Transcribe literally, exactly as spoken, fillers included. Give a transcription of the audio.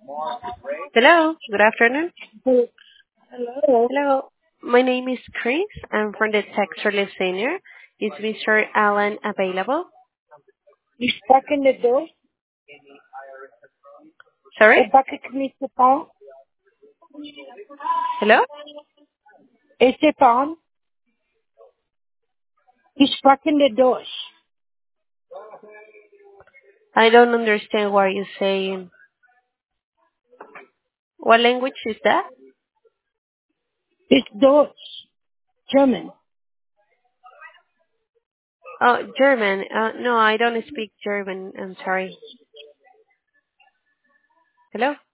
Hello, good afternoon. Hello. Hello, my name is Chris. I'm from the Tax Relief Center. Is Mister Allen available? You stuck in the door? Sorry? É para que comiste pão? Hello? Esse pão? You stuck in the doors. I don't understand what you're saying. What language is that? It's doors. German. Oh, German. Uh, no, I don't speak German. I'm sorry. Hello?